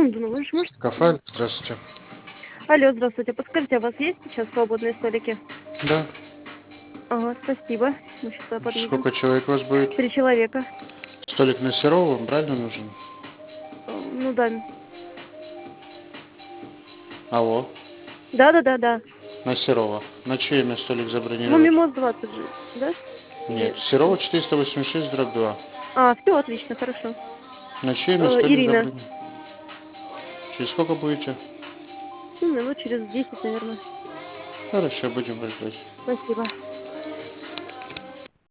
секунду, ну вы же можете... Кафе, здравствуйте. Алло, здравствуйте. Подскажите, а у вас есть сейчас свободные столики? Да. Ага, спасибо. Мы сейчас туда подъедем. Сколько человек у вас будет? 3 человека. Столик на Серова, вам правильно нужен? Ну да. Алло. Да. На Серова. На чье имя столик Ну, забронировать? мимоз 20 же, да? Нет. Или... Серова 486, дробь 2. А, все, отлично, хорошо. На чье имя столик Ирина. забронировать? Через сколько будете? Ну, минут через 10, наверное. Хорошо, будем ждать. Спасибо.